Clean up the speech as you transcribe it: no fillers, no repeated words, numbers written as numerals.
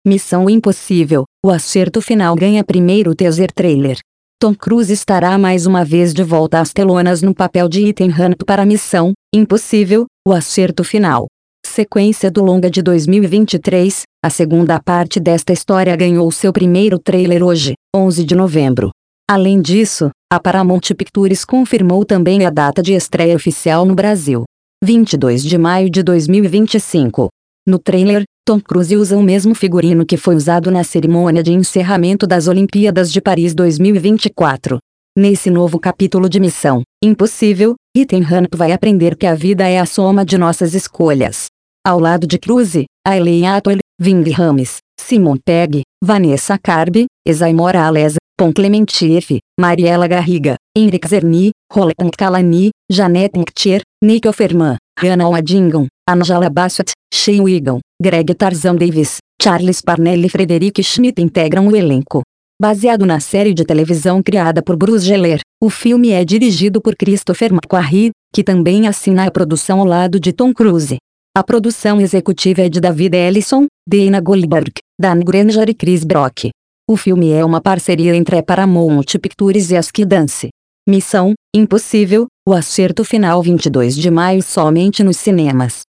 Missão Impossível, o acerto final ganha primeiro teaser trailer. Tom Cruise estará mais uma vez de volta às telonas no papel de Ethan Hunt para Missão Impossível, o acerto final. Sequência do longa de 2023, a segunda parte desta história ganhou seu primeiro trailer hoje, 11 de novembro. Além disso, a Paramount Pictures confirmou também a data de estreia oficial no Brasil. 22 de maio de 2025. No trailer, Tom Cruise usa o mesmo figurino que foi usado na cerimônia de encerramento das Olimpíadas de Paris 2024. Nesse novo capítulo de Missão Impossível, Ethan Hunt vai aprender que a vida é a soma de nossas escolhas. Ao lado de Cruise, Hayley Atwell, Ving Rhames, Simon Pegg, Vanessa Kirby, Esai Morales, Pom Clementieff, Mariela Garriga, Henrik Czerny, Roland Kalani, Janet Nktier, Nick Offerman, Hannah Waddingham, Angela Bassett, Shea Wiggum, Greg Tarzan Davis, Charles Parnell e Frederic Schmidt integram o elenco. Baseado na série de televisão criada por Bruce Geller, o filme é dirigido por Christopher McQuarrie, que também assina a produção ao lado de Tom Cruise. A produção executiva é de David Ellison, Dana Goldberg, Dan Granger e Chris Brock. O filme é uma parceria entre a Paramount Pictures e a Skydance. Missão Impossível, o acerto final 22 de maio somente nos cinemas.